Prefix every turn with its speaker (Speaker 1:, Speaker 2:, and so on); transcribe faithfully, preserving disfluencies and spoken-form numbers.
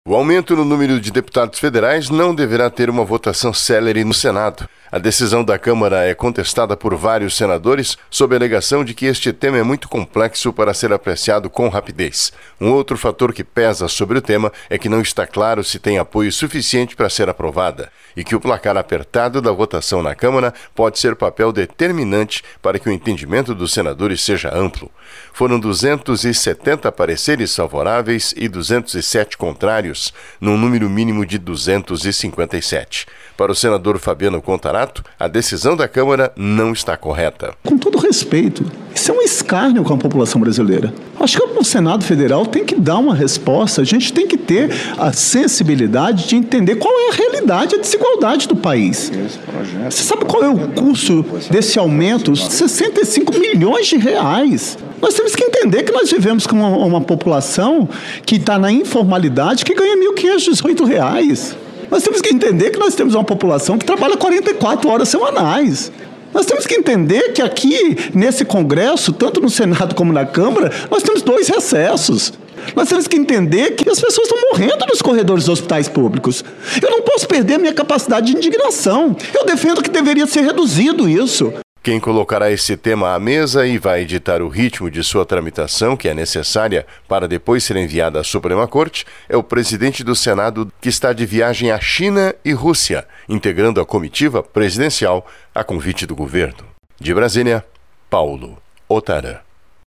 Speaker 1: O aumento no número de deputados federais não deverá ter uma votação célere no Senado. A decisão da Câmara é contestada por vários senadores sob a alegação de que este tema é muito complexo para ser apreciado com rapidez. Um outro fator que pesa sobre o tema é que não está claro se tem apoio suficiente para ser aprovada e que o placar apertado da votação na Câmara pode ser papel determinante para que o entendimento dos senadores seja amplo. Foram duzentos e setenta pareceres favoráveis e duzentos e sete contrários, num número mínimo de duzentos e cinquenta e sete. Para o senador Fabiano Contarato, a decisão da Câmara não está correta.
Speaker 2: Com todo respeito, isso é um escárnio com a população brasileira. Acho que o Senado Federal tem que dar uma resposta, a gente tem que ter a sensibilidade de entender qual é a realidade, a desigualdade do país. Você sabe qual é o custo desse aumento? sessenta e cinco milhões de reais. Nós temos que entender que nós vivemos com uma, uma população que está na informalidade, que ganha mil quinhentos e dezoito reais. Nós temos que entender que nós temos uma população que trabalha quarenta e quatro horas semanais. Nós temos que entender que aqui, nesse Congresso, tanto no Senado como na Câmara, nós temos dois recessos. Nós temos que entender que as pessoas estão morrendo nos corredores dos hospitais públicos. Eu não posso perder a minha capacidade de indignação. Eu defendo que deveria ser reduzido isso.
Speaker 1: Quem colocará esse tema à mesa e vai ditar o ritmo de sua tramitação, que é necessária para depois ser enviada à Suprema Corte, é o presidente do Senado, que está de viagem à China e Rússia, integrando a comitiva presidencial a convite do governo. De Brasília, Paulo Otarã.